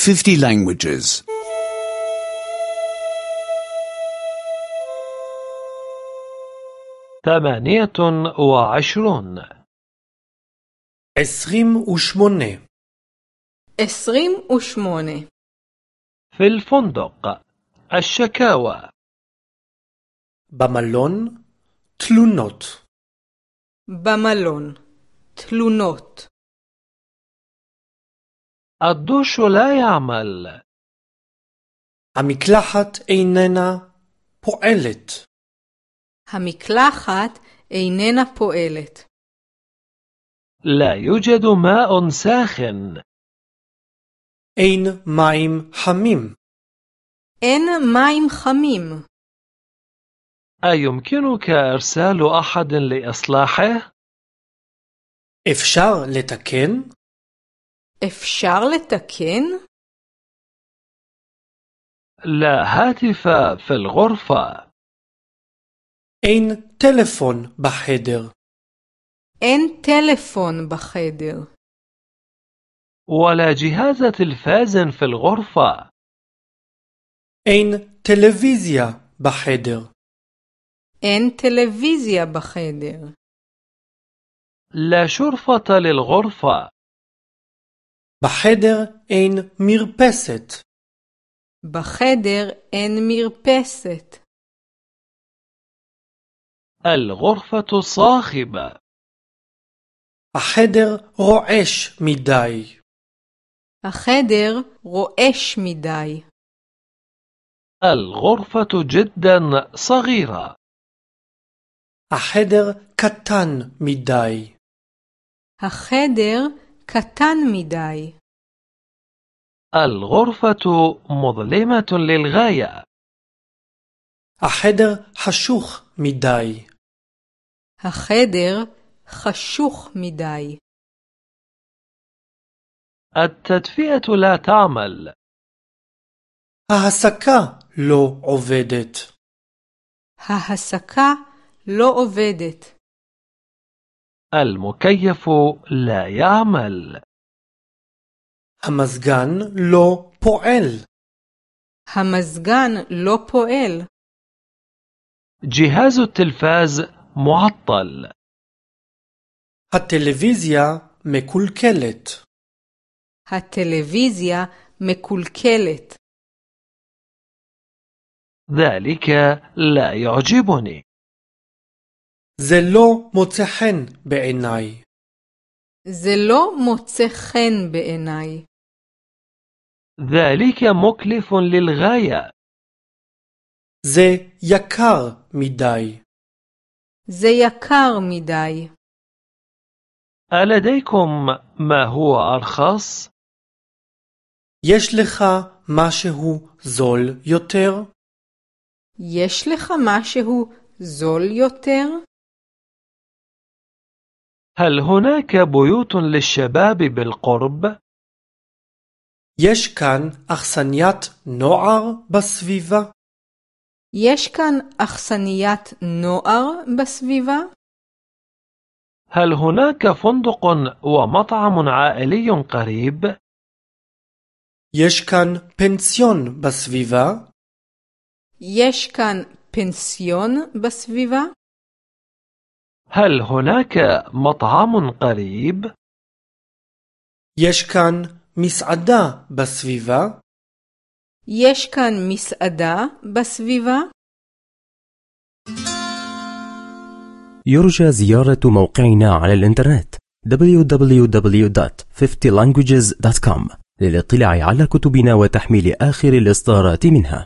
50 languages. 28 28 28 في الفندق الشكاوى במלון תלונות במלון תלונות الدش لا يعمل המקלחת איננה פועלת המקלחת איננה פועלת لا يوجد ماء ساخن אין מים חמים אין מים חמים أيمكنك إرسال أحد لإصلاحه؟ אפשר לתקן? אפשר לתקן? لا هاتف في الغرفة אין טלפון בחדר אין טלפון בחדר ولا جهاز تلفاز في الغرفة אין טלוויזיה בחדר אין טלוויזיה בחדר لا شرفة للغرفة בחדר אין מרפסת בחדר אין מרפסת الغرفة صاخبة החדר רועש מדי החדר רועש מדי الغرفة جدا صغيرة החדר קטן מדי החדר קטן מדי الغرفة مظلمة للغاية החדר חשוך מדי החדר חשוך מדי التدفئة لا تعمل ההסקה לא עובדת ההסקה לא עובדת المكيف لا يعمل המזגן לא פועל המזגן לא פועל جهاز التلفاز معطل הטלוויזיה מקולקלת הטלוויזיה מקולקלת ذلك لا يعجبني זה לא מוצא חן בעיניי זה לא מוצא חן בעיניי ذلك مكلف للغاية זה יקר מדי זה יקר מדי ألديكم ما هو أرخص؟ יש לך משהו זול יותר? יש לך משהו זול יותר? هل هناك بيوت للشباب بالقرب؟ יש כאן אכסניית נוער בסביבה? יש כאן אכסניית נוער בסביבה? هل هناك فندق ومطعم عائلي قريب؟ יש כאן פנסיון בסביבה? יש כאן פנסיון בסביבה? هل هناك مطعم قريب؟ יש כאן מסעדה בסביבה? יש כאן מסעדה בסביבה? يرجى زيارة موقعنا على الإنترنت www.50languages.com للاطلاع على كتبنا وتحميل آخر الإصدارات منها.